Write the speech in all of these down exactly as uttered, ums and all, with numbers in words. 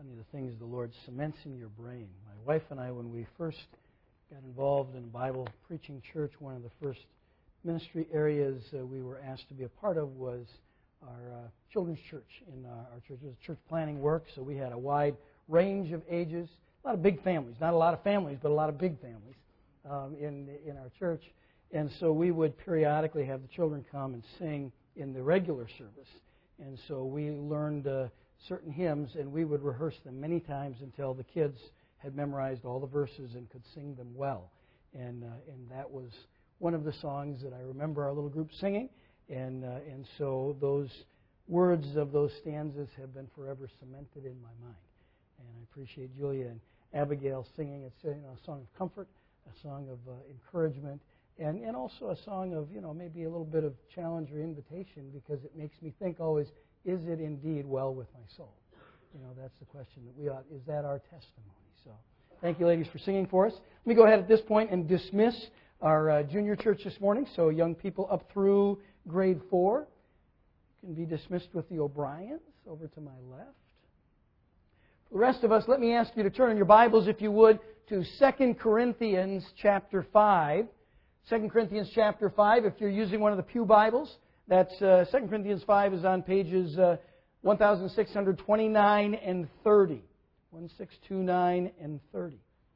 Funny the things the Lord cements in your brain. My wife and I, when we first got involved in Bible preaching church, one of the first ministry areas uh, we were asked to be a part of was our uh, children's church in uh, our church. It was church planning work, so we had a wide range of ages, a lot of big families, not a lot of families, but a lot of big families um, in in our church. And so we would periodically have the children come and sing in the regular service. And so we learned uh, certain hymns, and we would rehearse them many times until the kids had memorized all the verses and could sing them well. And uh, and that was one of the songs that I remember our little group singing. And uh, and so those words of those stanzas have been forever cemented in my mind. And I appreciate Julia and Abigail singing. It's, you know, a song of comfort, a song of uh, encouragement, and, and also a song of, you know, maybe a little bit of challenge or invitation, because it makes me think always, is it indeed well with my soul? You know, that's the question that we ought, is that our testimony? So thank you, ladies, for singing for us. Let me go ahead at this point and dismiss our uh, junior church this morning. So young people up through grade four can be dismissed with the O'Briens over to my left. For the rest of us, let me ask you to turn in your Bibles, if you would, to Second Corinthians chapter five. Second Corinthians chapter five, if you're using one of the Pew Bibles, that's uh, Second Corinthians five is on pages uh, sixteen twenty-nine and thirty. sixteen twenty-nine and thirty.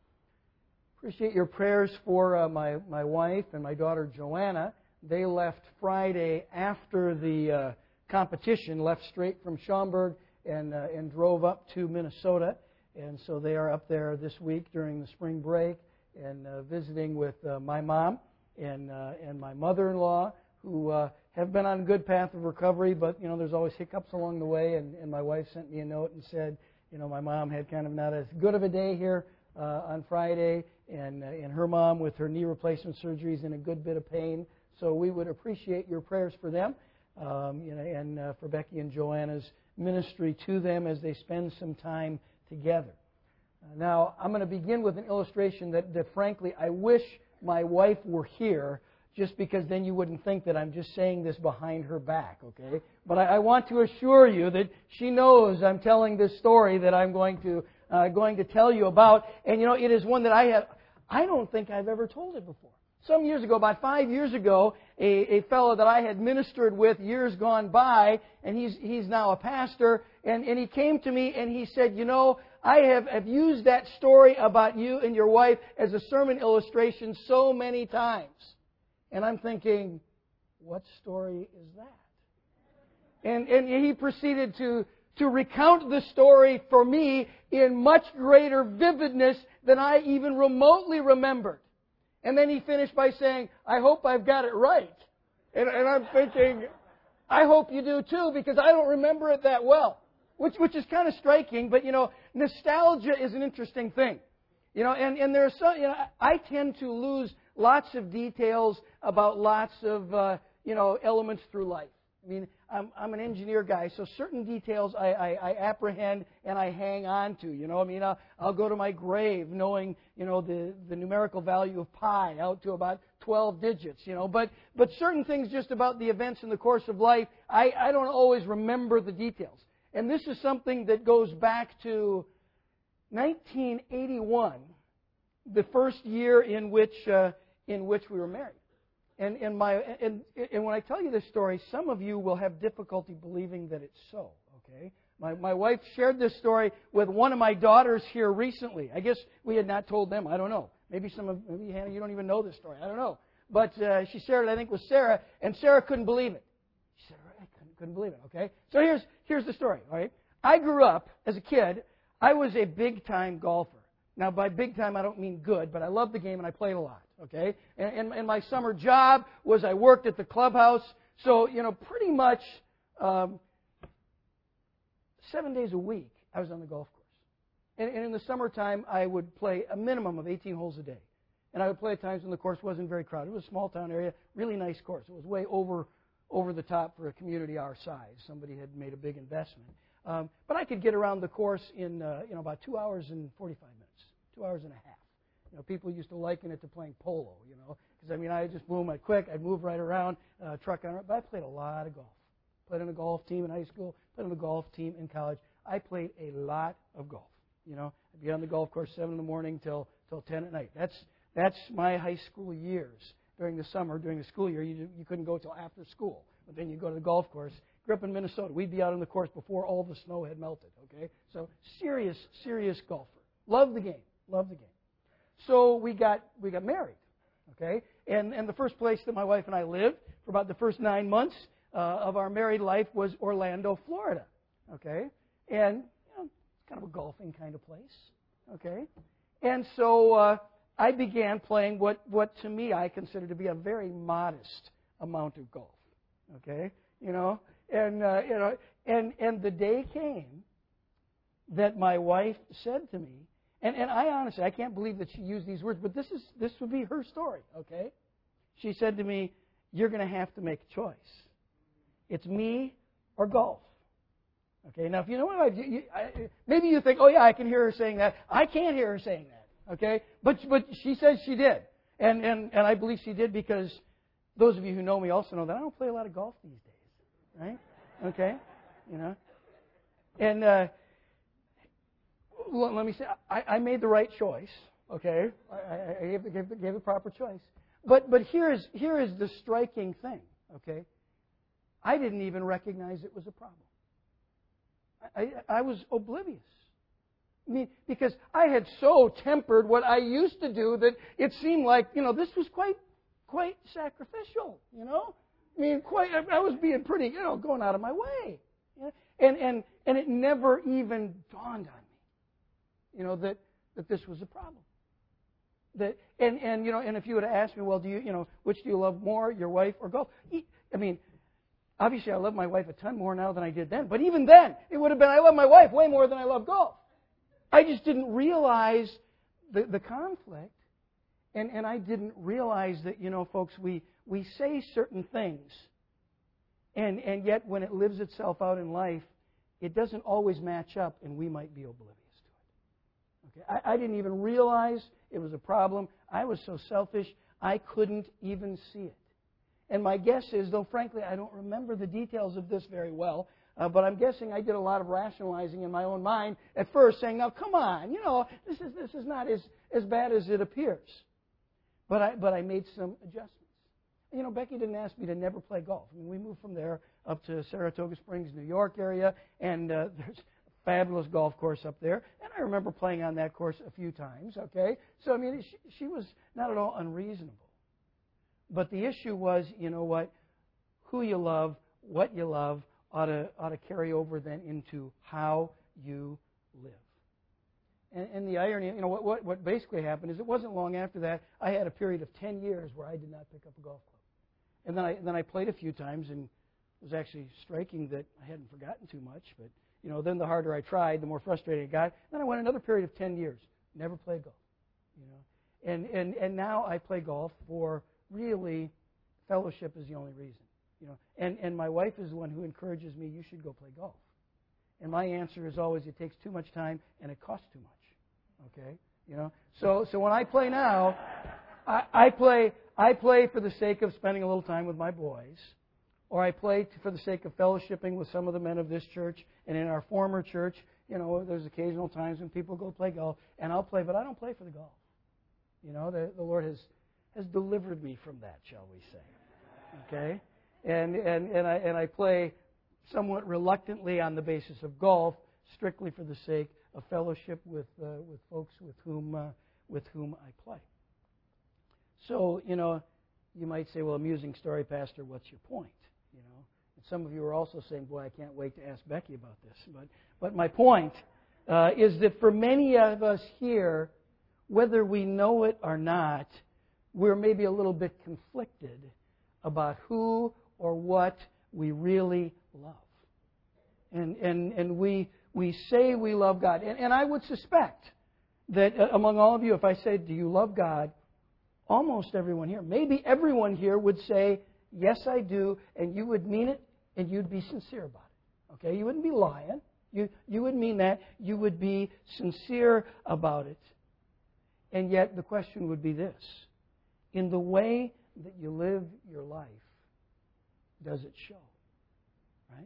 Appreciate your prayers for uh, my, my wife and my daughter Joanna. They left Friday after the uh, competition, left straight from Schaumburg and, uh, and drove up to Minnesota. And so they are up there this week during the spring break and uh, visiting with uh, my mom and uh, and my mother-in-law, who uh, have been on a good path of recovery, but, you know, there's always hiccups along the way. And, and my wife sent me a note and said, you know, my mom had kind of not as good of a day here uh, on Friday, and uh, and her mom with her knee replacement surgery is in a good bit of pain. So we would appreciate your prayers for them, um, you know, and uh, for Becky and Joanna's ministry to them as they spend some time together. Uh, now, I'm going to begin with an illustration that, that, frankly, I wish my wife were here, just because then you wouldn't think that I'm just saying this behind her back, okay? But I, I want to assure you that she knows I'm telling this story that I'm going to uh, going to tell you about. And, you know, it is one that I have, I don't think I've ever told it before. Some years ago, about five years ago, a, a fellow that I had ministered with years gone by, and he's he's now a pastor, and, and he came to me and he said, you know, I have, have used that story about you and your wife as a sermon illustration so many times. And I'm thinking, what story is that? And and he proceeded to, to recount the story for me in much greater vividness than I even remotely remembered. And then he finished by saying, I hope I've got it right. And, and I'm thinking, I hope you do too, because I don't remember it that well. Which which is kind of striking, but, you know, nostalgia is an interesting thing. You know, and, and there are some, you know, I tend to lose lots of details about lots of, uh, you know, elements through life. I mean, I'm, I'm an engineer guy, so certain details I, I, I apprehend and I hang on to. You know, I mean, I'll, I'll go to my grave knowing, you know, the, the numerical value of pi out to about twelve digits, you know. But but certain things just about the events in the course of life, I, I don't always remember the details. And this is something that goes back to nineteen eighty-one, the first year in which uh, in which we were married. And and my and and when I tell you this story, some of you will have difficulty believing that it's so. Okay, my my wife shared this story with one of my daughters here recently. I guess we had not told them. I don't know. Maybe some of maybe Hannah, you don't even know this story. I don't know. But uh, she shared it, I think, with Sarah, and Sarah couldn't believe it. She said, "I couldn't, couldn't believe it." Okay, so here's here's the story. All right, I grew up as a kid. I was a big time golfer. Now, by big time, I don't mean good, but I loved the game and I played a lot, okay? And, and, and my summer job was I worked at the clubhouse. So, you know, pretty much um, seven days a week, I was on the golf course. And, and in the summertime, I would play a minimum of eighteen holes a day. And I would play at times when the course wasn't very crowded. It was a small town area, really nice course. It was way over over the top for a community our size. Somebody had made a big investment. Um, but I could get around the course in uh, you know about two hours and forty-five minutes, two hours and a half. You know, people used to liken it to playing polo. You know, because I mean, I just boom, I'd quick, I'd move right around, uh, truck on. But I played a lot of golf, Played on a golf team in high school, played on a golf team in college. I played a lot of golf. You know, I'd be on the golf course seven in the morning till till ten at night. That's that's my high school years. During the summer, during the school year, you you couldn't go till after school. But then you go to the golf course. Grew up in Minnesota. We'd be out on the course before all the snow had melted. Okay, so serious, serious golfer. Love the game. Love the game. So we got we got married. Okay, and and the first place that my wife and I lived for about the first nine months uh, of our married life was Orlando, Florida. Okay, and you know, it's kind of a golfing kind of place. Okay, and so uh, I began playing what what to me I consider to be a very modest amount of golf. Okay, you know, and uh, you know, and and the day came that my wife said to me. And, and I honestly, I can't believe that she used these words, but this is this would be her story, okay? She said to me, "You're going to have to make a choice. It's me or golf." Okay, now if you know what I, you, I, maybe you think, "Oh yeah, I can hear her saying that." I can't hear her saying that, okay? But but she says she did, and and and I believe she did because those of you who know me also know that I don't play a lot of golf these days, right? Okay, you know, and. Uh, Let me say, I, I made the right choice. Okay, I, I gave, the, gave, the, gave the proper choice. But but here is here is the striking thing. Okay, I didn't even recognize it was a problem. I, I, I was oblivious. I mean, because I had so tempered what I used to do that it seemed like you know this was quite quite sacrificial. You know, I mean, quite. I was being pretty, you know, going out of my way. Yeah? And and and it never even dawned on me. You know, that, that this was a problem. That and, and you know, and if you would have asked me, well, do you you know, which do you love more, your wife or golf? I mean, obviously I love my wife a ton more now than I did then. But even then, it would have been I love my wife way more than I love golf. I just didn't realize the, the conflict. And and I didn't realize that, you know, folks, we, we say certain things. And and yet when it lives itself out in life, it doesn't always match up and we might be oblivious. I, I didn't even realize it was a problem. I was so selfish, I couldn't even see it. And my guess is, though frankly I don't remember the details of this very well, uh, but I'm guessing I did a lot of rationalizing in my own mind at first, saying, now come on, you know, this is this is not as, as bad as it appears. But I but I made some adjustments. You know, Becky didn't ask me to never play golf. I mean, we moved from there up to Saratoga Springs, New York area, and uh, there's fabulous golf course up there, and I remember playing on that course a few times, okay? So, I mean, she, she was not at all unreasonable. But the issue was, you know what, who you love, what you love, ought to, ought to carry over then into how you live. And, and the irony, you know, what, what, what basically happened is it wasn't long after that, I had a period of ten years where I did not pick up a golf club. And then I, then I played a few times, and it was actually striking that I hadn't forgotten too much, but you know, then the harder I tried, the more frustrated I got. Then I went another period of ten years, never played golf. You know, and and and now I play golf for really fellowship is the only reason. You know, and and my wife is the one who encourages me. You should go play golf. And my answer is always, it takes too much time and it costs too much. Okay, you know. So so when I play now, I, I play I play for the sake of spending a little time with my boys. Or I play for the sake of fellowshipping with some of the men of this church. And in our former church, you know, there's occasional times when people go play golf, and I'll play, but I don't play for the golf. You know, the, the Lord has, has delivered me from that, shall we say. Okay? And, and, and, I, and I play somewhat reluctantly on the basis of golf, strictly for the sake of fellowship with, uh, with folks with whom, uh, with whom I play. So, you know, you might say, well, amusing story, Pastor, what's your point? You know, and some of you are also saying, boy, I can't wait to ask Becky about this. But, but my point uh, is that for many of us here, whether we know it or not, we're maybe a little bit conflicted about who or what we really love. And, and, and we, we say we love God. And, and I would suspect that uh, among all of you, if I say, do you love God? Almost everyone here, maybe everyone here would say, yes, I do, and you would mean it, and you'd be sincere about it. Okay? You wouldn't be lying. You, you would mean that. You would be sincere about it. And yet the question would be this. In the way that you live your life, does it show? Right?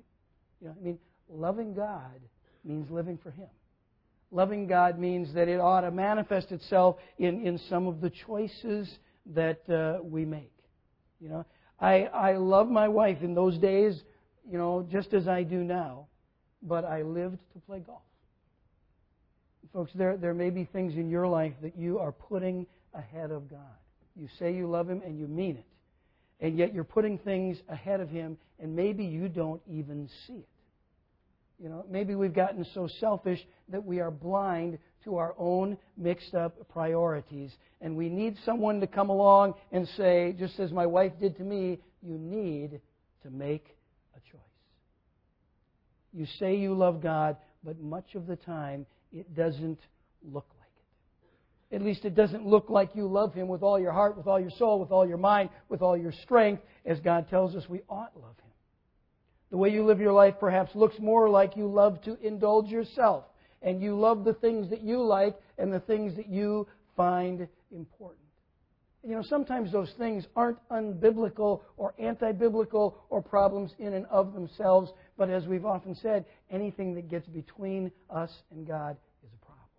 You know, I mean, loving God means living for Him. Loving God means that it ought to manifest itself in, in some of the choices that uh, we make. You know, I I love my wife in those days, you know, just as I do now, but I lived to play golf. Folks, there there may be things in your life that you are putting ahead of God. You say you love Him and you mean it, and yet you're putting things ahead of Him, and maybe you don't even see it. You know, maybe we've gotten so selfish that we are blind to our own mixed up priorities. And we need someone to come along and say, just as my wife did to me, you need to make a choice. You say you love God, but much of the time it doesn't look like it. At least it doesn't look like you love Him with all your heart, with all your soul, with all your mind, with all your strength, as God tells us we ought love Him. The way you live your life perhaps looks more like you love to indulge yourself. And you love the things that you like and the things that you find important. You know, sometimes those things aren't unbiblical or anti-biblical or problems in and of themselves. But as we've often said, anything that gets between us and God is a problem.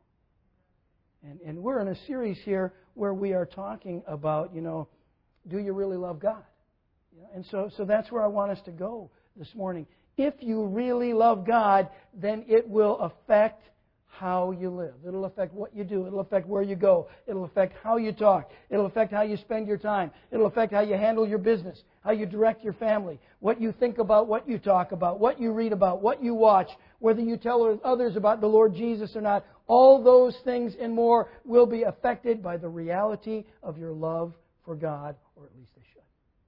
And, and we're in a series here where we are talking about, you know, do you really love God? You know, and so, so that's where I want us to go this morning. If you really love God, then it will affect how you live. It'll affect what you do. It'll affect where you go. It'll affect how you talk. It'll affect how you spend your time. It'll affect how you handle your business, how you direct your family, what you think about, what you talk about, what you read about, what you watch, whether you tell others about the Lord Jesus or not. All those things and more will be affected by the reality of your love for God, or at least they should.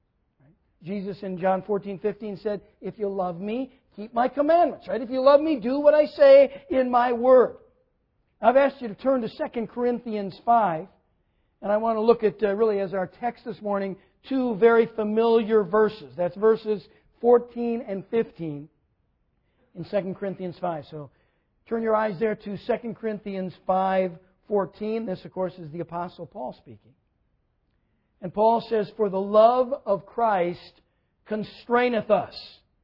Jesus in John fourteen fifteen said, if you love me, keep my commandments. Right? If you love me, do what I say in my word. I've asked you to turn to Second Corinthians five. And I want to look at, uh, really as our text this morning, two very familiar verses. That's verses fourteen and fifteen in Second Corinthians five. So turn your eyes there to Second Corinthians five fourteen. This, of course, is the Apostle Paul speaking. And Paul says, for the love of Christ constraineth us,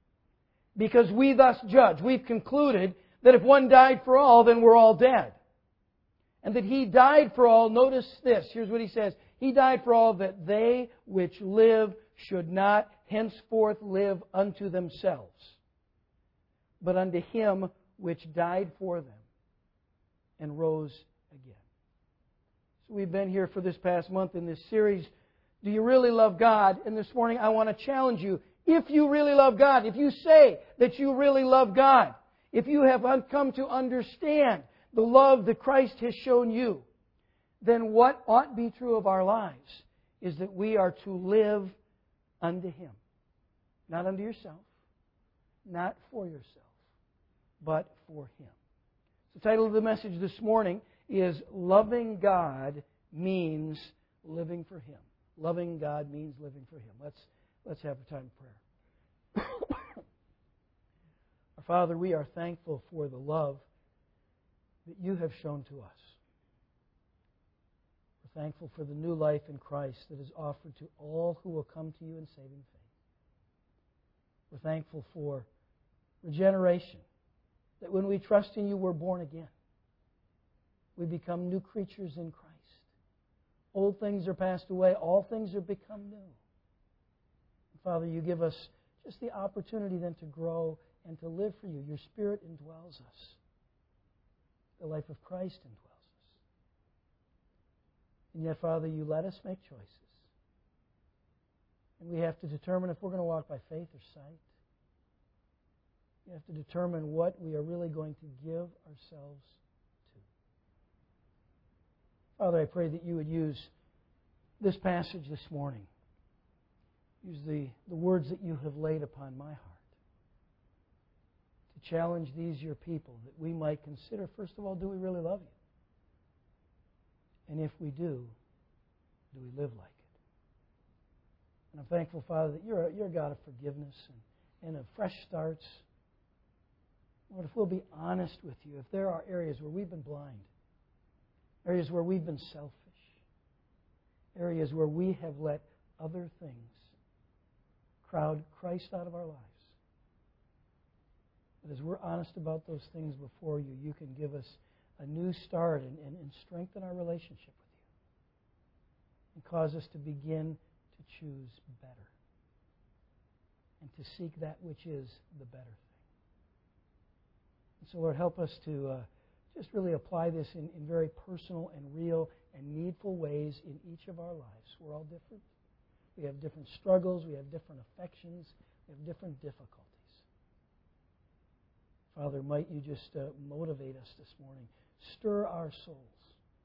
because we thus judge. We've concluded that if one died for all, then we're all dead. And that He died for all, notice this, here's what he says, He died for all that they which live should not henceforth live unto themselves, but unto Him which died for them and rose again. So we've been here for this past month in this series, do you really love God? And this morning I want to challenge you. If you really love God, if you say that you really love God, if you have come to understand the love that Christ has shown you, then what ought be true of our lives is that we are to live unto Him. Not unto yourself, not for yourself, but for Him. The title of the message this morning is Loving God Means Living for Him. Loving God means living for Him. Let's, let's have a time of prayer. Our Father, we are thankful for the love that You have shown to us. We're thankful for the new life in Christ that is offered to all who will come to You in saving faith. We're thankful for regeneration, that when we trust in You, we're born again. We become new creatures in Christ. Old things are passed away. All things are become new. Father, You give us just the opportunity then to grow and to live for You. Your Spirit indwells us. The life of Christ indwells us. And yet, Father, You let us make choices. And we have to determine if we're going to walk by faith or sight. We have to determine what we are really going to give ourselves to. Father, I pray that You would use this passage this morning. Use the, the words that You have laid upon my heart to challenge these Your people, that we might consider, first of all, do we really love You? And if we do, do we live like it? And I'm thankful, Father, that You're a, you're a God of forgiveness and, and of fresh starts. Lord, if we'll be honest with You, if there are areas where we've been blind, areas where we've been selfish, areas where we have let other things crowd Christ out of our lives, But as we're honest about those things before you, you can give us a new start and, and, and strengthen our relationship with you. And cause us to begin to choose better. And to seek that which is the better thing. And so, Lord, help us to uh, just really apply this in, in very personal and real and needful ways in each of our lives. We're all different. We have different struggles. We have different affections. We have different difficulties. Father, might you just uh, motivate us this morning. Stir our souls.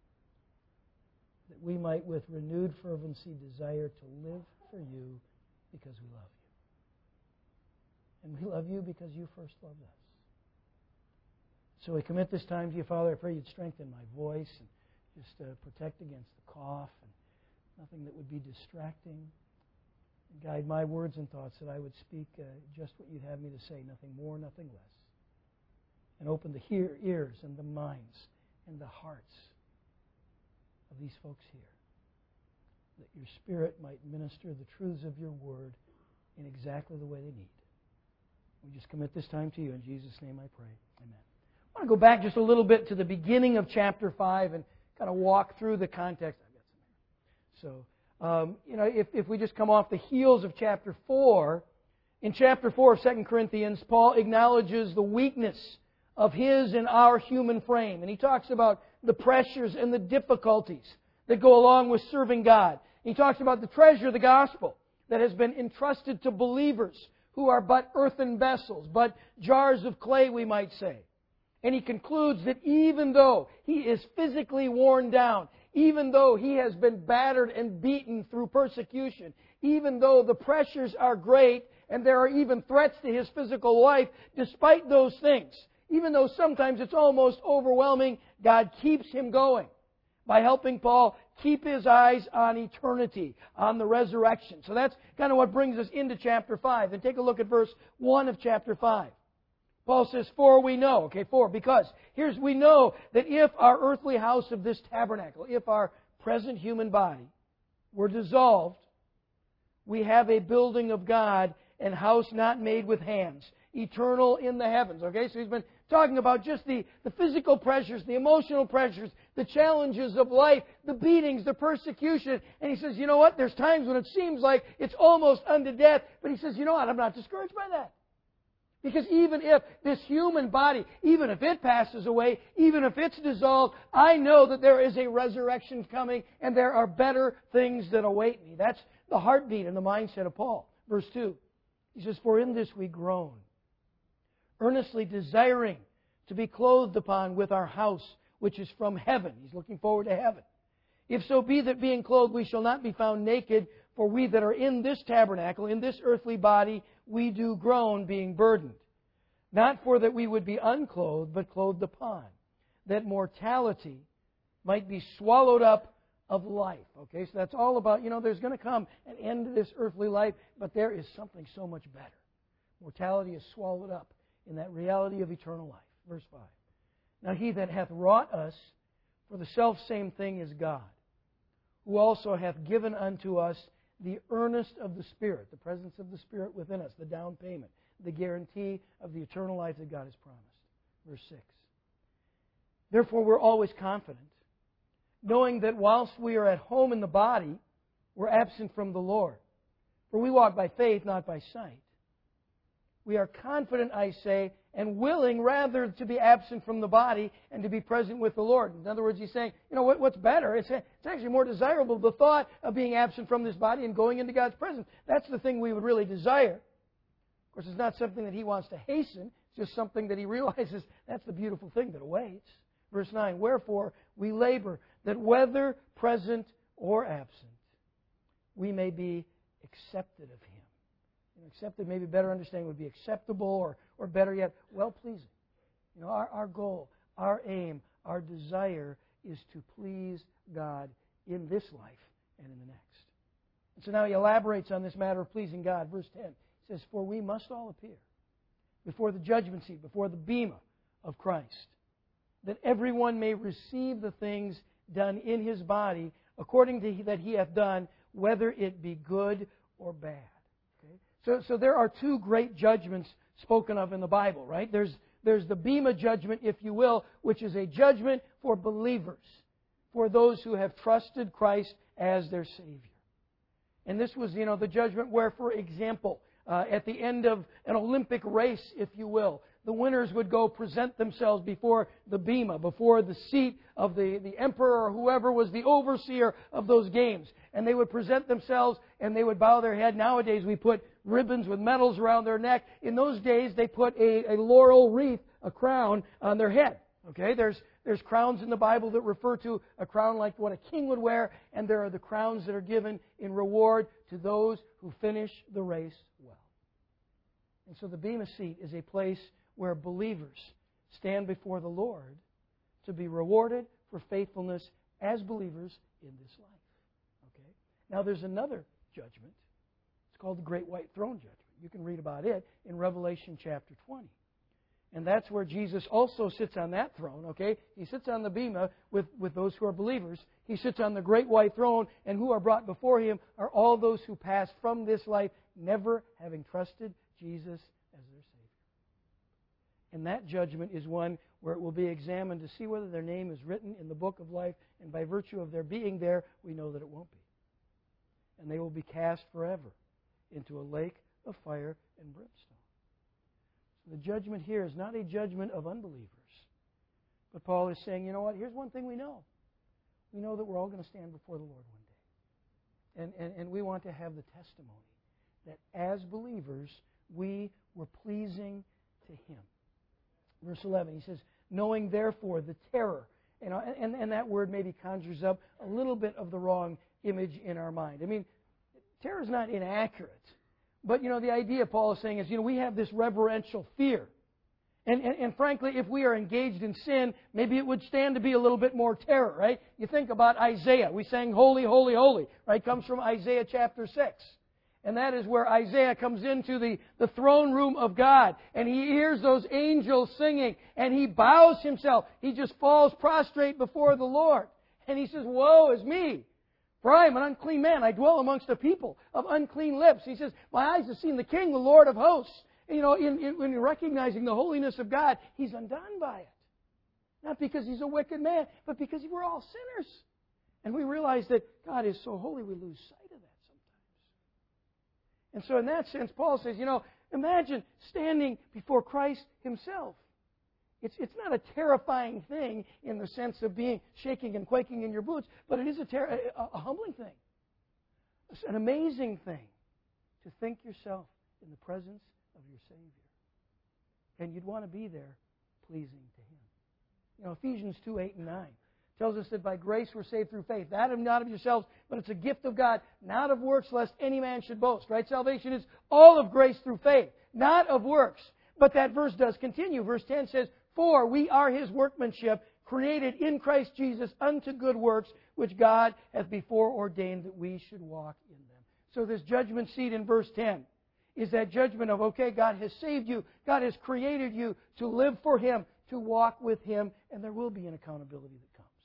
That we might, with renewed fervency, desire to live for you because we love you. And we love you because you first loved us. So we commit this time to you, Father. I pray you'd strengthen my voice and just uh, protect against the cough and nothing that would be distracting. And guide my words and thoughts that I would speak uh, just what you'd have me to say, nothing more, nothing less. And open the hear, ears and the minds and the hearts of these folks here. That your Spirit might minister the truths of your word in exactly the way they need. We just commit this time to you. In Jesus' name I pray. Amen. I want to go back just a little bit to the beginning of chapter five and kind of walk through the context. I've got some here. So, um, you know, if, if we just come off the heels of chapter four, in chapter four of Second Corinthians, Paul acknowledges the weakness of his and our human frame. And he talks about the pressures and the difficulties that go along with serving God. He talks about the treasure of the gospel that has been entrusted to believers who are but earthen vessels, but jars of clay, we might say. And he concludes that even though he is physically worn down, even though he has been battered and beaten through persecution, even though the pressures are great and there are even threats to his physical life, despite those things, even though sometimes it's almost overwhelming, God keeps him going by helping Paul keep his eyes on eternity, on the resurrection. So that's kind of what brings us into chapter five. And take a look at verse one of chapter five. Paul says, for we know, okay, for, because, here's, we know that if our earthly house of this tabernacle, if our present human body were dissolved, we have a building of God and house not made with hands, eternal in the heavens. Okay, so he's been talking about just the, the physical pressures, the emotional pressures, the challenges of life, the beatings, the persecution. And he says, you know what, there's times when it seems like it's almost unto death, but he says, you know what, I'm not discouraged by that. Because even if this human body, even if it passes away, even if it's dissolved, I know that there is a resurrection coming and there are better things that await me. That's the heartbeat and the mindset of Paul. Verse two, he says, for in this we groan, earnestly desiring to be clothed upon with our house, which is from heaven. He's looking forward to heaven. If so be that being clothed we shall not be found naked, for we that are in this tabernacle, in this earthly body, we do groan, being burdened. Not for that we would be unclothed, but clothed upon, that mortality might be swallowed up of life. Okay, so that's all about, you know, there's going to come an end to this earthly life, but there is something so much better. Mortality is swallowed up in that reality of eternal life. Verse five. Now he that hath wrought us for the selfsame thing is God, who also hath given unto us the earnest of the Spirit, the presence of the Spirit within us, the down payment, the guarantee of the eternal life that God has promised. Verse six. Therefore we're always confident, knowing that whilst we are at home in the body, we're absent from the Lord. For we walk by faith, not by sight. We are confident, I say, and willing rather to be absent from the body and to be present with the Lord. In other words, he's saying, you know, what, what's better? It's, it's actually more desirable, the thought of being absent from this body and going into God's presence. That's the thing we would really desire. Of course, it's not something that he wants to hasten. It's just something that he realizes that's the beautiful thing that awaits. Verse nine, wherefore we labor that whether present or absent, we may be accepted of him. Accepted, maybe better understanding would be acceptable, or, or better yet, well-pleasing. You know, our, our goal, our aim, our desire is to please God in this life and in the next. And so now he elaborates on this matter of pleasing God. Verse ten, he says, for we must all appear before the judgment seat, before the bema of Christ, that everyone may receive the things done in his body according to that he hath done, whether it be good or bad. So, so there are two great judgments spoken of in the Bible, right? There's, there's the Bema judgment, if you will, which is a judgment for believers, for those who have trusted Christ as their Savior. And this was, you know, the judgment where, for example, uh, at the end of an Olympic race, if you will, the winners would go present themselves before the Bema, before the seat of the, the emperor or whoever was the overseer of those games. And they would present themselves and they would bow their head. Nowadays we put ribbons with medals around their neck. In those days they put a, a laurel wreath, a crown, on their head. Okay, there's there's crowns in the Bible that refer to a crown like what a king would wear, and there are the crowns that are given in reward to those who finish the race well. And so the Bema seat is a place where believers stand before the Lord to be rewarded for faithfulness as believers in this life. Okay? Now there's another judgment. It's called the Great White Throne Judgment. You can read about it in Revelation chapter twenty. And that's where Jesus also sits on that throne, okay? He sits on the Bema with, with those who are believers. He sits on the great white throne, and who are brought before Him are all those who pass from this life never having trusted Jesus as their Savior. And that judgment is one where it will be examined to see whether their name is written in the book of life, and by virtue of their being there, we know that it won't be. And they will be cast forever into a lake of fire and brimstone. The judgment here is not a judgment of unbelievers. But Paul is saying, you know what, here's one thing we know. We know that we're all going to stand before the Lord one day. And, and, and we want to have the testimony that as believers, we were pleasing to Him. Verse eleven, he says, knowing therefore the terror. You know, and, and that word maybe conjures up a little bit of the wrong image in our mind. I mean, terror is not inaccurate. But, you know, the idea Paul is saying is, you know, we have this reverential fear. And, and, and frankly, if we are engaged in sin, maybe it would stand to be a little bit more terror, right? You think about Isaiah. We sang Holy, Holy, Holy, right? It comes from Isaiah chapter six. And that is where Isaiah comes into the, the throne room of God. And he hears those angels singing. And he bows himself. He just falls prostrate before the Lord. And he says, woe is me. For I am an unclean man. I dwell amongst a people of unclean lips. He says, my eyes have seen the King, the Lord of hosts. You know, in, in, in recognizing the holiness of God, he's undone by it. Not because he's a wicked man, but because we're all sinners. And we realize that God is so holy, we lose sight of that sometimes. And so in that sense, Paul says, you know, imagine standing before Christ Himself. It's, it's not a terrifying thing in the sense of being shaking and quaking in your boots, but it is a, ter- a, a humbling thing. It's an amazing thing to think yourself in the presence of your Savior. And you'd want to be there pleasing to Him. You know, Ephesians two, eight and nine tells us that by grace we're saved through faith. That of not of yourselves, but it's a gift of God, not of works, lest any man should boast. Right? Salvation is all of grace through faith, not of works. But that verse does continue. Verse ten says, for we are His workmanship, created in Christ Jesus unto good works, which God hath before ordained that we should walk in them. So this judgment seat in verse ten is that judgment of, okay, God has saved you. God has created you to live for Him, to walk with Him, and there will be an accountability that comes.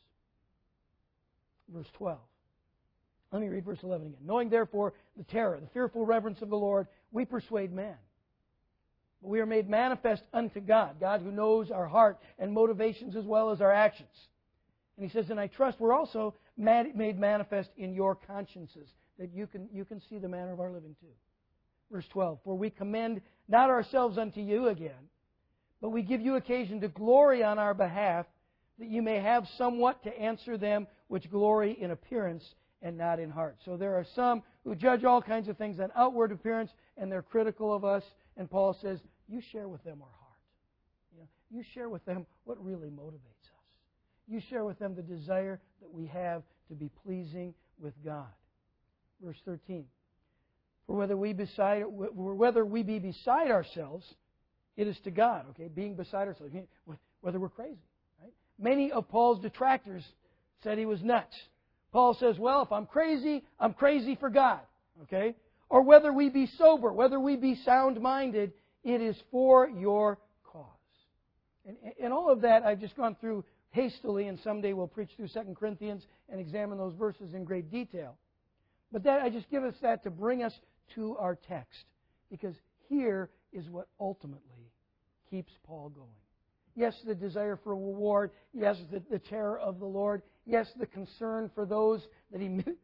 Verse twelve. Let me read verse eleven again. Knowing therefore the terror, the fearful reverence of the Lord, we persuade man. But we are made manifest unto God, God who knows our heart and motivations as well as our actions. And he says, and I trust we're also made manifest in your consciences, that you can, you can see the manner of our living too. Verse twelve, for we commend not ourselves unto you again, but we give you occasion to glory on our behalf, that you may have somewhat to answer them which glory in appearance and not in heart. So there are some who judge all kinds of things on outward appearance, and they're critical of us. And Paul says, you share with them our heart. You know, you share with them what really motivates us. You share with them the desire that we have to be pleasing with God. Verse thirteen. For whether we beside, whether we be beside ourselves, it is to God. Okay, being beside ourselves, whether we're crazy. Right? Many of Paul's detractors said he was nuts. Paul says, well, if I'm crazy, I'm crazy for God. Okay? Or whether we be sober, whether we be sound-minded, it is for your cause. And, and all of that I've just gone through hastily, and someday we'll preach through Second Corinthians and examine those verses in great detail. But that I just give us that to bring us to our text. Because here is what ultimately keeps Paul going. Yes, the desire for reward. Yes, the, the terror of the Lord. Yes, the concern for those that he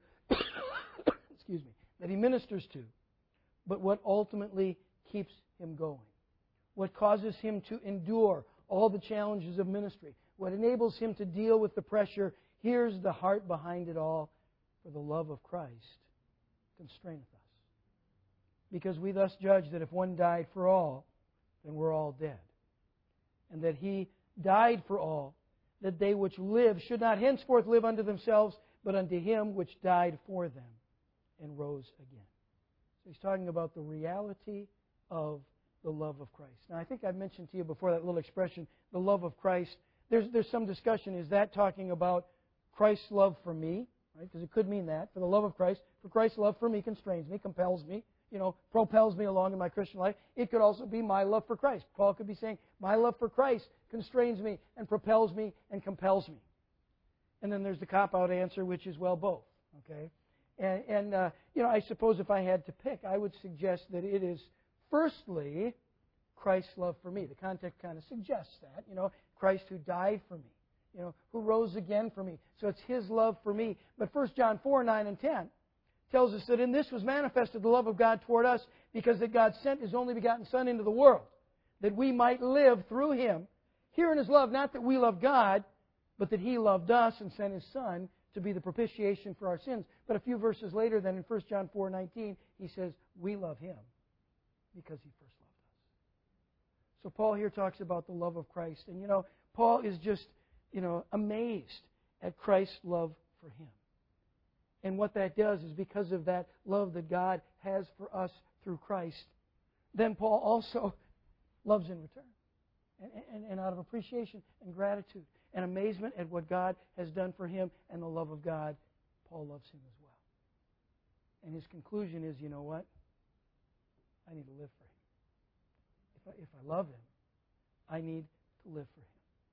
excuse me, that he ministers to. But what ultimately keeps him going, what causes him to endure all the challenges of ministry, what enables him to deal with the pressure, here's the heart behind it all. For the love of Christ constraineth us. Because we thus judge that if one died for all, then we're all dead. And that He died for all, that they which live should not henceforth live unto themselves, but unto Him which died for them and rose again. So he's talking about the reality of the love of Christ. Now, I think I've mentioned to you before that little expression, the love of Christ. There's, there's some discussion. Is that talking about Christ's love for me? Right? Because it could mean that. For the love of Christ. For Christ's love for me constrains me, compels me, you know, propels me along in my Christian life. It could also be my love for Christ. Paul could be saying, my love for Christ constrains me and propels me and compels me. And then there's the cop-out answer, which is, well, both. Okay? And, and uh, you know, I suppose if I had to pick, I would suggest that it is, firstly, Christ's love for me. The context kind of suggests that. You know, Christ who died for me. You know, who rose again for me. So it's His love for me. But First John four, nine and ten tells us that in this was manifested the love of God toward us, because that God sent His only begotten Son into the world, that we might live through Him. Here in His love, not that we love God, but that He loved us and sent His Son to be the propitiation for our sins. But a few verses later, then in First John four, nineteen, he says, we love Him because He first loved us. So Paul here talks about the love of Christ. And, you know, Paul is just, you know, amazed at Christ's love for him. And what that does is, because of that love that God has for us through Christ, then Paul also loves in return. And, and, and out of appreciation and gratitude and amazement at what God has done for him and the love of God, Paul loves him as well. And his conclusion is, you know what? I need to live for him. If I, if I love him, I need to live for him.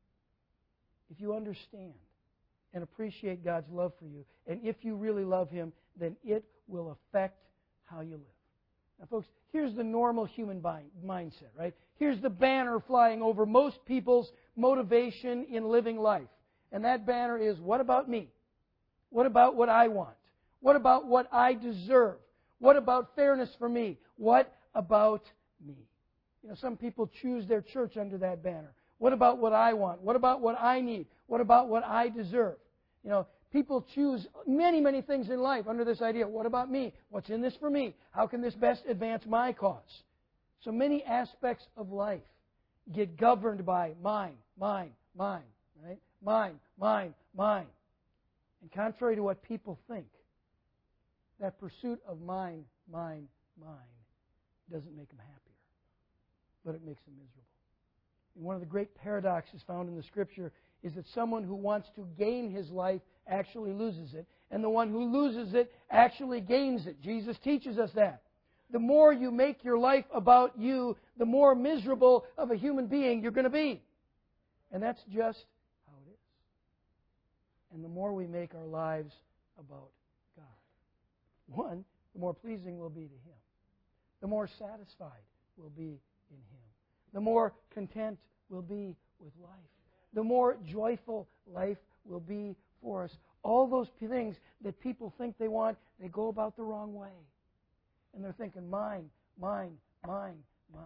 If you understand and appreciate God's love for you, and if you really love Him, then it will affect how you live. Now, folks, here's the normal human mindset, right? Here's the banner flying over most people's motivation in living life. And that banner is, what about me? What about what I want? What about what I deserve? What about fairness for me? What about me? You know, some people choose their church under that banner. What about what I want? What about what I need? What about what I deserve? You know, people choose many, many things in life under this idea. What about me? What's in this for me? How can this best advance my cause? So many aspects of life get governed by mine, mine, mine, right? Mine, mine, mine. And contrary to what people think, that pursuit of mine, mine, mine doesn't make them happier, but it makes them miserable. And one of the great paradoxes found in the Scripture is that someone who wants to gain his life actually loses it, and the one who loses it actually gains it. Jesus teaches us that. The more you make your life about you, the more miserable of a human being you're going to be. And that's just how it is. And the more we make our lives about God, one, the more pleasing we'll be to Him. The more satisfied we'll be in Him. The more content we'll be with life. The more joyful life will be for us. All those things that people think they want, they go about the wrong way. And they're thinking, mine, mine, mine, mine.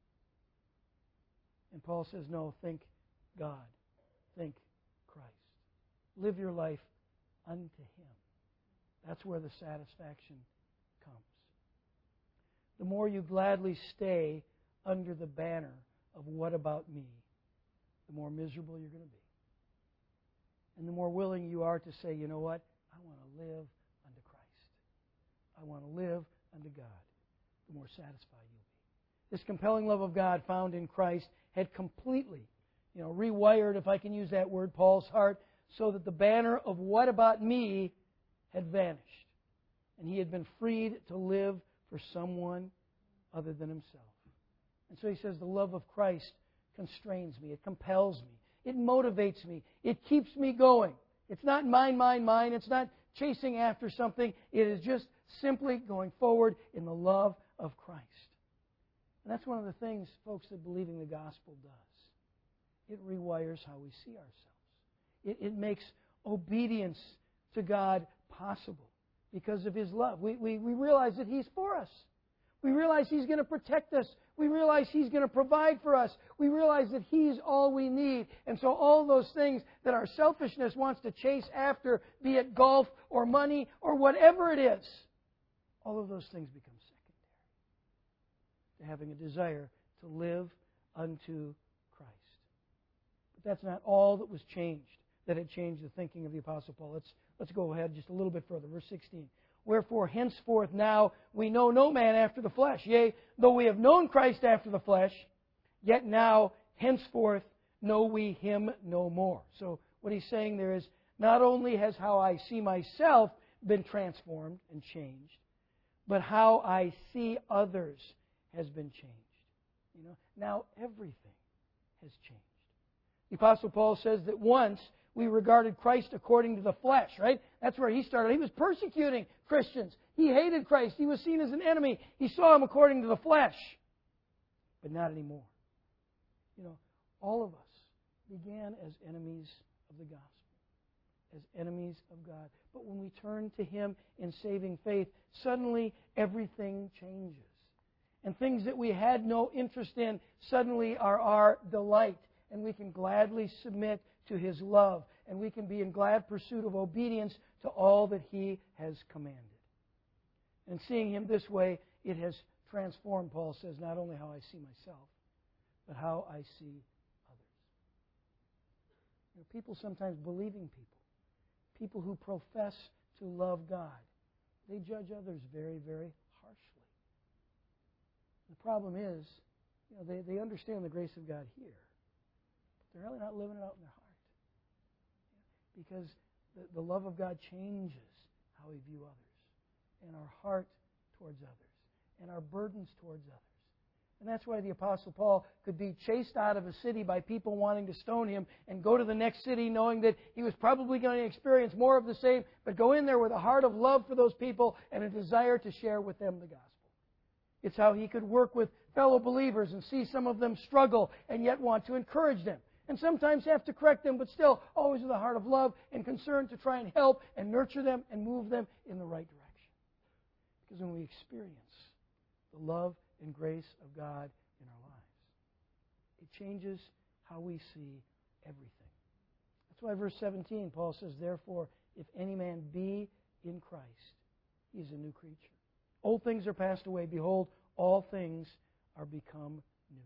And Paul says, no, think God. Think Christ. Live your life unto Him. That's where the satisfaction comes. The more you gladly stay under the banner of what about me, the more miserable you're going to be. And the more willing you are to say, you know what? I want to live unto Christ. I want to live unto God. The more satisfied you'll be. This compelling love of God found in Christ had completely, you know, rewired, if I can use that word, Paul's heart, so that the banner of what about me had vanished. And he had been freed to live for someone other than himself. And so he says, the love of Christ constrains me. It compels me. It motivates me. It keeps me going. It's not mine, mine, mine. It's not chasing after something. It is just simply going forward in the love of Christ. And that's one of the things, folks, that believing the gospel does. It rewires how we see ourselves. It, it makes obedience to God possible because of His love. We, we, we realize that He's for us. We realize He's going to protect us. We realize He's going to provide for us. We realize that He's all we need. And so all those things that our selfishness wants to chase after, be it golf or money or whatever it is, all of those things become secondary to having a desire to live unto Christ. But that's not all that was changed, that had changed the thinking of the Apostle Paul. Let's, let's go ahead just a little bit further. Verse sixteen. Wherefore, henceforth now we know no man after the flesh. Yea, though we have known Christ after the flesh, yet now henceforth know we Him no more. So what he's saying there is, not only has how I see myself been transformed and changed, but how I see others has been changed. You know, now everything has changed. The Apostle Paul says that once we regarded Christ according to the flesh, right? That's where he started. He was persecuting Christians. He hated Christ. He was seen as an enemy. He saw Him according to the flesh. But not anymore. You know, all of us began as enemies of the gospel, as enemies of God. But when we turn to Him in saving faith, suddenly everything changes. And things that we had no interest in suddenly are our delight. And we can gladly submit to His love. And we can be in glad pursuit of obedience to all that He has commanded. And seeing Him this way, it has transformed, Paul says, not only how I see myself, but how I see others. You know, people sometimes, believing people, people who profess to love God, they judge others very, very harshly. The problem is, you know, they, they understand the grace of God here. They're really not living it out in their heart. Because the, the love of God changes how we view others, and our heart towards others, and our burdens towards others. And that's why the Apostle Paul could be chased out of a city by people wanting to stone him and go to the next city knowing that he was probably going to experience more of the same, but go in there with a heart of love for those people and a desire to share with them the gospel. It's how he could work with fellow believers and see some of them struggle and yet want to encourage them. And sometimes have to correct them, but still always with a heart of love and concern to try and help and nurture them and move them in the right direction. Because when we experience the love and grace of God in our lives, it changes how we see everything. That's why verse seventeen, Paul says, therefore, if any man be in Christ, he is a new creature. Old things are passed away. Behold, all things are become new.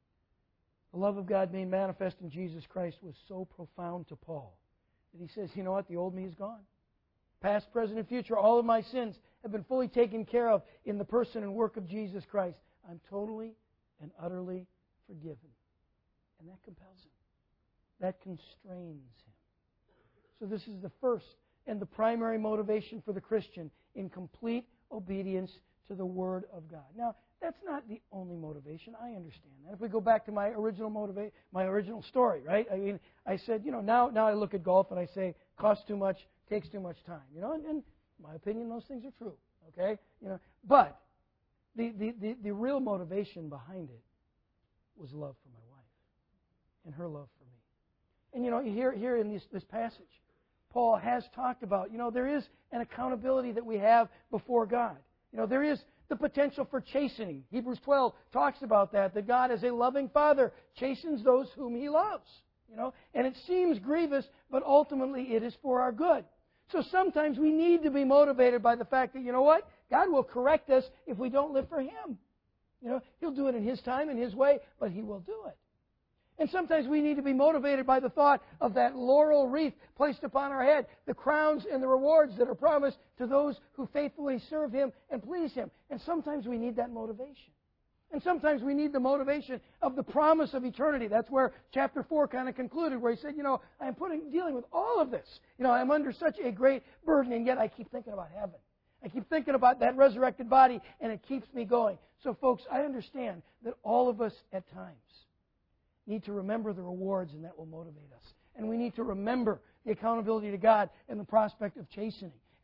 The love of God made manifest in Jesus Christ was so profound to Paul that he says, you know what, the old me is gone. Past, present, and future, all of my sins have been fully taken care of in the person and work of Jesus Christ. I'm totally and utterly forgiven. And that compels him. That constrains him. So this is the first and the primary motivation for the Christian in complete obedience to the Word of God. Now, that's not the only motivation. I understand that. If we go back to my original motiva- my original story, right? I mean, I said, you know, now now I look at golf and I say, costs too much, takes too much time. You know, and, and in my opinion, those things are true. Okay, you know, but the, the, the, the real motivation behind it was love for my wife and her love for me. And you know, here here in this this passage, Paul has talked about, you know, there is an accountability that we have before God. You know, there is the potential for chastening. Hebrews twelve talks about that, that God as a loving Father chastens those whom He loves. You know, and it seems grievous, but ultimately it is for our good. So sometimes we need to be motivated by the fact that, you know what? God will correct us if we don't live for Him. You know, He'll do it in His time, in His way, but He will do it. And sometimes we need to be motivated by the thought of that laurel wreath placed upon our head, the crowns and the rewards that are promised to those who faithfully serve Him and please Him. And sometimes we need that motivation. And sometimes we need the motivation of the promise of eternity. That's where chapter four kind of concluded, where he said, you know, I'm putting, dealing with all of this. You know, I'm under such a great burden, and yet I keep thinking about heaven. I keep thinking about that resurrected body, and it keeps me going. So, folks, I understand that all of us at times need to remember the rewards, and that will motivate us. And we need to remember the accountability to God and the prospect of chastening.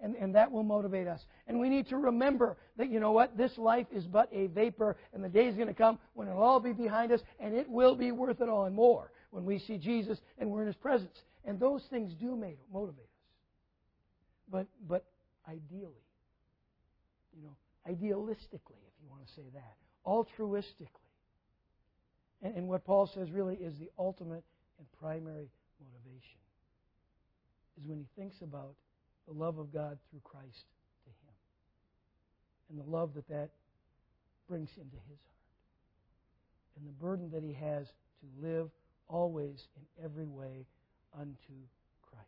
And, and that will motivate us. And we need to remember that, you know what, this life is but a vapor, and the day is going to come when it'll all be behind us, and it will be worth it all and more when we see Jesus and we're in His presence. And those things do motivate us. But, but ideally, you know, idealistically, if you want to say that, altruistically. And, and what Paul says really is the ultimate and primary motivation is when he thinks about the love of God through Christ to him and the love that that brings into his heart and the burden that he has to live always in every way unto Christ.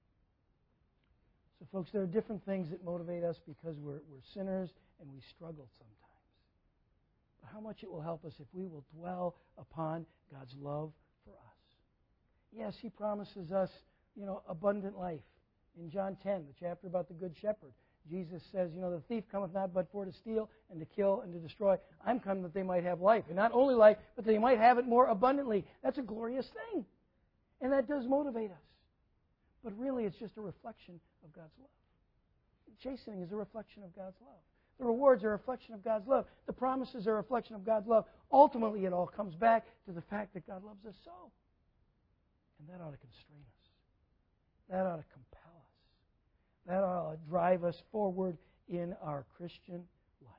So, folks, there are different things that motivate us because we're, we're sinners and we struggle sometimes. But how much it will help us if we will dwell upon God's love for us. Yes, He promises us, you know, abundant life. In John ten, the chapter about the Good Shepherd, Jesus says, you know, the thief cometh not but for to steal and to kill and to destroy. I'm come that they might have life. And not only life, but they might have it more abundantly. That's a glorious thing. And that does motivate us. But really, it's just a reflection of God's love. Chastening is a reflection of God's love. The rewards are a reflection of God's love. The promises are a reflection of God's love. Ultimately, it all comes back to the fact that God loves us so. And that ought to constrain us. That ought to compel us. That ought to drive us forward in our Christian life.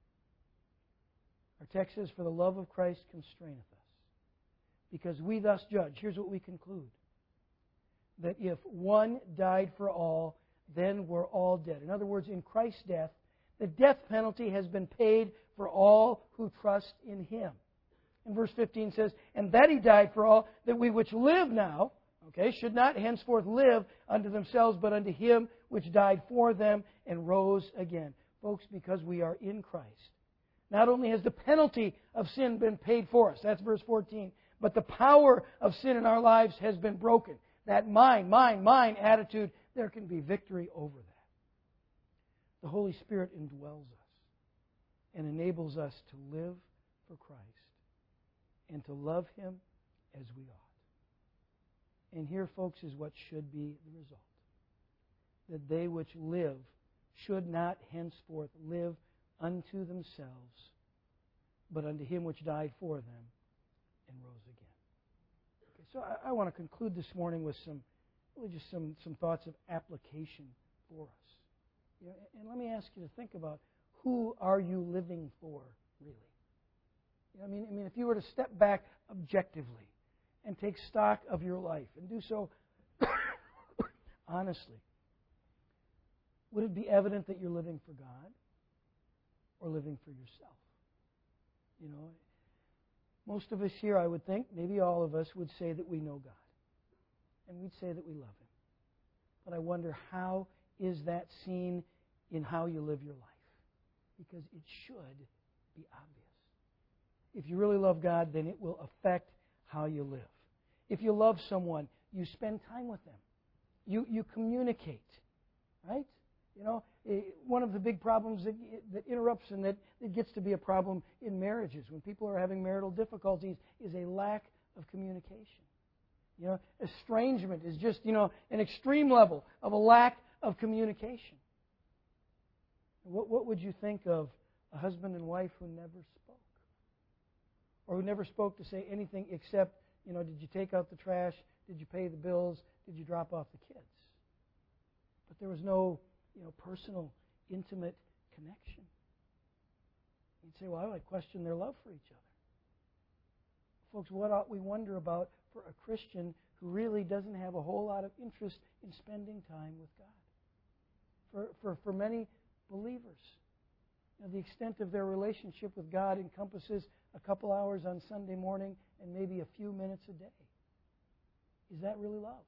Our text says, for the love of Christ constraineth us. Because we thus judge. Here's what we conclude. That if one died for all, then we're all dead. In other words, in Christ's death, the death penalty has been paid for all who trust in Him. And verse fifteen says, and that He died for all, that we which live now, okay, should not henceforth live unto themselves, but unto Him which died for them and rose again. Folks, because we are in Christ, not only has the penalty of sin been paid for us, that's verse fourteen, but the power of sin in our lives has been broken. That mine, mine, mine attitude, there can be victory over that. The Holy Spirit indwells us and enables us to live for Christ and to love Him as we ought. And here, folks, is what should be the result. That they which live should not henceforth live unto themselves, but unto Him which died for them and rose again. Okay, so I, I want to conclude this morning with some, really just some, some thoughts of application for us. You know, and let me ask you to think about, who are you living for, really? You know, I mean, I mean, if you were to step back objectively and take stock of your life and do so honestly, would it be evident that you're living for God or living for yourself? You know, most of us here, I would think, maybe all of us, would say that we know God. And we'd say that we love Him. But I wonder, how is that seen in how you live your life? Because it should be obvious. If you really love God, then it will affect how you live. If you love someone, you spend time with them. You you communicate, right? You know, one of the big problems that, that interrupts and that, that gets to be a problem in marriages when people are having marital difficulties is a lack of communication. You know, estrangement is just, you know, an extreme level of a lack of communication. What, what would you think of a husband and wife who never spoke? Or who never spoke to say anything except, you know, did you take out the trash? Did you pay the bills? Did you drop off the kids? But there was no, you know, personal, intimate connection. You'd say, well, I would question their love for each other. Folks, what ought we wonder about for a Christian who really doesn't have a whole lot of interest in spending time with God? For, for, for many believers, you know, the extent of their relationship with God encompasses a couple hours on Sunday morning and maybe a few minutes a day. Is that really love?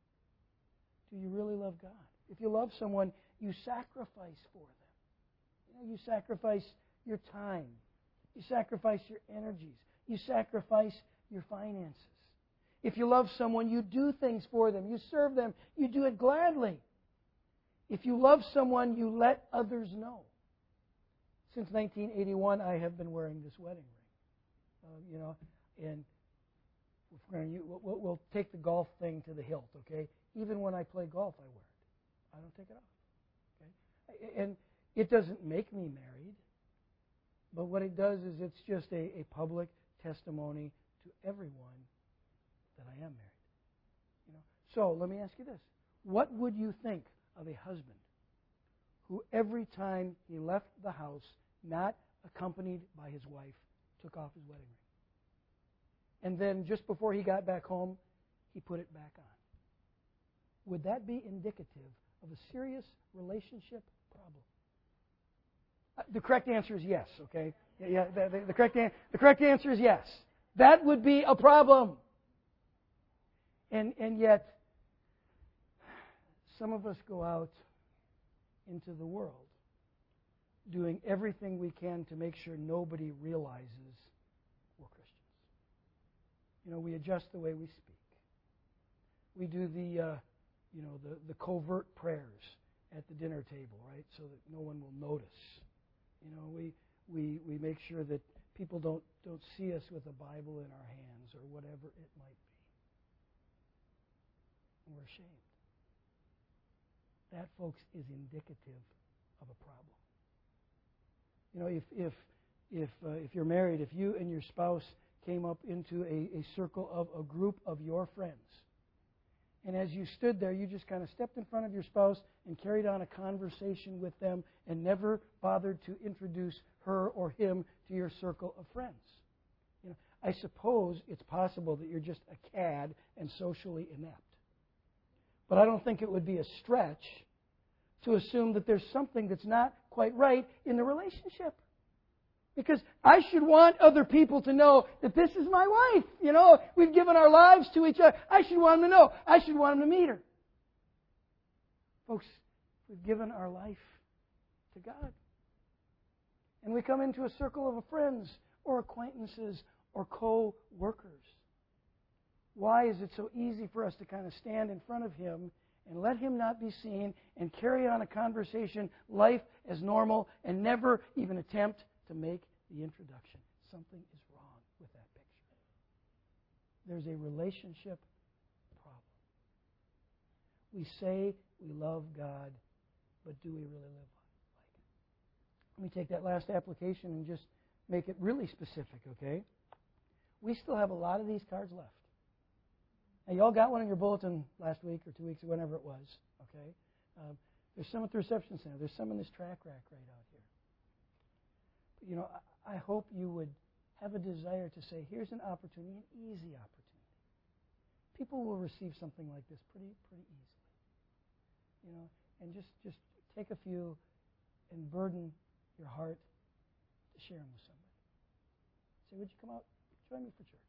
Do you really love God? If you love someone, you sacrifice for them. You know, you sacrifice your time. You sacrifice your energies. You sacrifice your finances. If you love someone, you do things for them. You serve them. You do it gladly. If you love someone, you let others know. Since nineteen eighty-one, I have been wearing this wedding ring. Uh, you know, and if we're gonna, we'll, we'll take the golf thing to the hilt, okay? Even when I play golf, I wear it. I don't take it off. And it doesn't make me married, but what it does is it's just a, a public testimony to everyone that I am married. You know? So let me ask you this. What would you think of a husband who every time he left the house, not accompanied by his wife, took off his wedding ring? And then just before he got back home, he put it back on. Would that be indicative of a serious relationship problem? Uh, the correct answer is yes, okay? Yeah, yeah the, the, the, correct an- the correct answer is yes. That would be a problem. And, and yet, some of us go out into the world doing everything we can to make sure nobody realizes we're Christians. You know, we adjust the way we speak. We do the, uh, you know, the, the covert prayers at the dinner table, right, so that no one will notice. You know, we we we make sure that people don't don't see us with a Bible in our hands or whatever it might be. And we're ashamed. That, folks, is indicative of a problem. You know, if if if uh, if you're married, if you and your spouse came up into a, a circle of a group of your friends, and as you stood there, you just kind of stepped in front of your spouse and carried on a conversation with them and never bothered to introduce her or him to your circle of friends. You know, I suppose it's possible that you're just a cad and socially inept. But I don't think it would be a stretch to assume that there's something that's not quite right in the relationship. Because I should want other people to know that this is my wife. You know, we've given our lives to each other. I should want them to know. I should want them to meet her. Folks, we've given our life to God. And we come into a circle of friends or acquaintances or co-workers. Why is it so easy for us to kind of stand in front of Him and let Him not be seen and carry on a conversation, life as normal, and never even attempt to make the introduction? Something is wrong with that picture. There's a relationship problem. We say we love God, but do we really live like it? Let me take that last application and just make it really specific, okay? We still have a lot of these cards left. Now, you all got one in your bulletin last week or two weeks or whenever it was, okay? Um, there's some at the reception center. There's some in this track rack right out here. But, you know, I, I hope you would have a desire to say, here's an opportunity, an easy opportunity. People will receive something like this pretty, pretty easily. You know, and just, just take a few and burden your heart to share them with somebody. Say, would you come out, join me for church?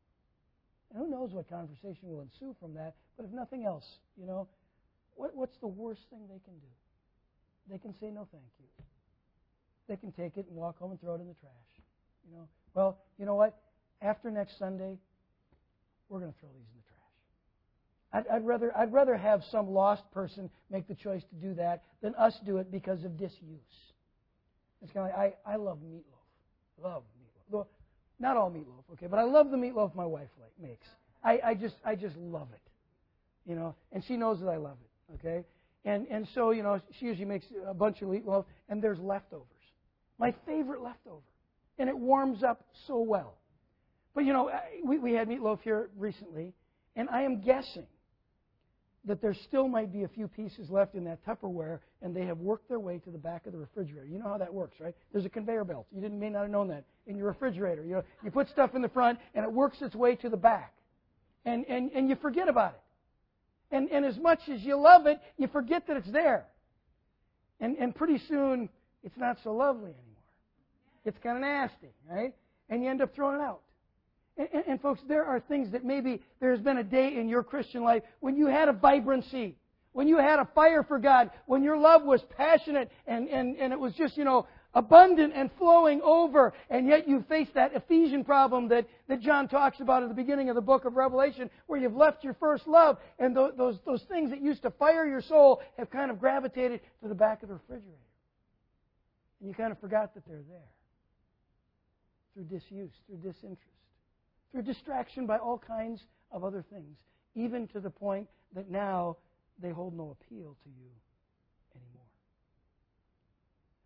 And who knows what conversation will ensue from that, but if nothing else, you know, what, what's the worst thing they can do? They can say no thank you. They can take it and walk home and throw it in the trash. You know, well, you know what? After next Sunday, we're going to throw these in the trash. I'd, I'd rather I'd rather have some lost person make the choice to do that than us do it because of disuse. It's kind of like, I, I love meatloaf. Love meatloaf. Well, not all meatloaf, okay, but I love the meatloaf my wife like, makes. I, I just I just love it, you know, and she knows that I love it, okay? And and so, you know, she usually makes a bunch of meatloaf, and there's leftovers. My favorite leftover. And it warms up so well. But, you know, we, we had meatloaf here recently, and I am guessing that there still might be a few pieces left in that Tupperware, and they have worked their way to the back of the refrigerator. You know how that works, right? There's a conveyor belt. You didn't may not have known that in your refrigerator. You know, you put stuff in the front, and it works its way to the back. And, and, and you forget about it. And, and as much as you love it, you forget that it's there. And, and pretty soon, it's not so lovely anymore. It's kind of nasty, right? And you end up throwing it out. And, and, and folks, there are things that maybe there's been a day in your Christian life when you had a vibrancy, when you had a fire for God, when your love was passionate and, and, and it was just, you know, abundant and flowing over, and yet you face that Ephesian problem that, that John talks about at the beginning of the book of Revelation, where you've left your first love, and those, those, those things that used to fire your soul have kind of gravitated to the back of the refrigerator. And you kind of forgot that they're there. Through disuse, through disinterest, through distraction by all kinds of other things, even to the point that now they hold no appeal to you anymore.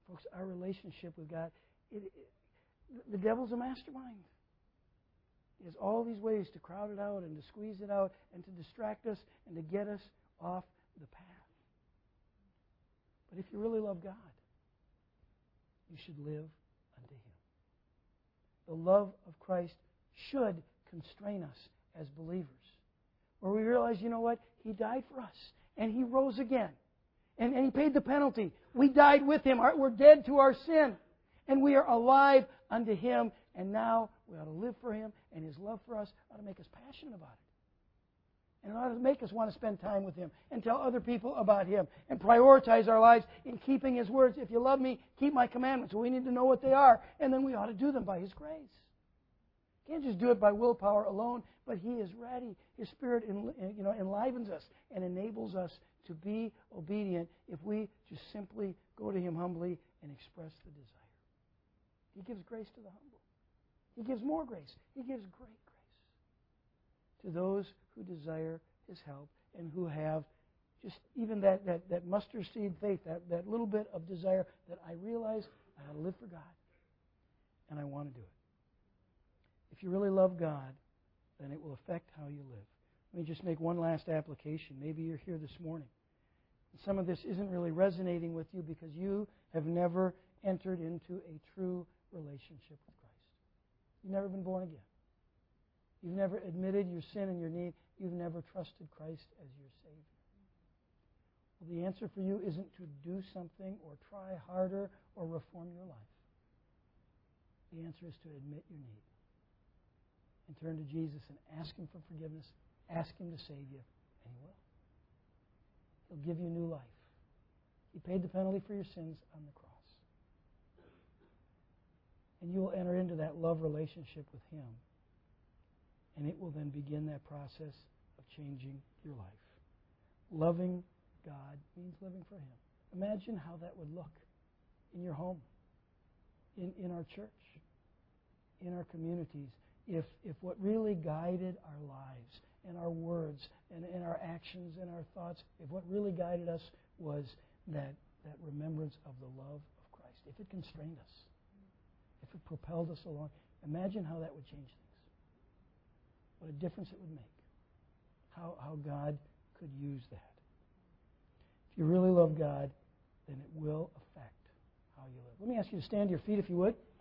Folks, our relationship with God, it, it, the devil's a mastermind. He has all these ways to crowd it out and to squeeze it out and to distract us and to get us off the path. But if you really love God, you should live unto Him. The love of Christ should constrain us as believers, where we realize, you know what? He died for us, and He rose again, and, and He paid the penalty. We died with Him. We're dead to our sin, and we are alive unto Him, and now we ought to live for Him, and His love for us ought to make us passionate about it. And it ought to make us want to spend time with Him and tell other people about Him and prioritize our lives in keeping His words. If you love me, keep my commandments. Well, we need to know what they are, and then we ought to do them by His grace. You can't just do it by willpower alone, but He is ready. His Spirit you know, enlivens us and enables us to be obedient if we just simply go to Him humbly and express the desire. He gives grace to the humble. He gives more grace. He gives great grace to those who desire His help and who have just even that, that, that mustard seed faith, that, that little bit of desire that I realize I ought to live for God and I want to do it. If you really love God, then it will affect how you live. Let me just make one last application. Maybe you're here this morning. And some of this isn't really resonating with you because you have never entered into a true relationship with Christ. You've never been born again. You've never admitted your sin and your need. You've never trusted Christ as your Savior. Well, the answer for you isn't to do something or try harder or reform your life. The answer is to admit your need and turn to Jesus and ask Him for forgiveness. Ask Him to save you, and He will. He'll give you new life. He paid the penalty for your sins on the cross. And you will enter into that love relationship with Him. And it will then begin that process of changing your life. Loving God means living for Him. Imagine how that would look in your home, in, in our church, in our communities, if, if what really guided our lives and our words and, and our actions and our thoughts, if what really guided us was that, that remembrance of the love of Christ, if it constrained us, if it propelled us along, imagine how that would change things. What a difference it would make. How, how God could use that. If you really love God, then it will affect how you live. Let me ask you to stand to your feet if you would.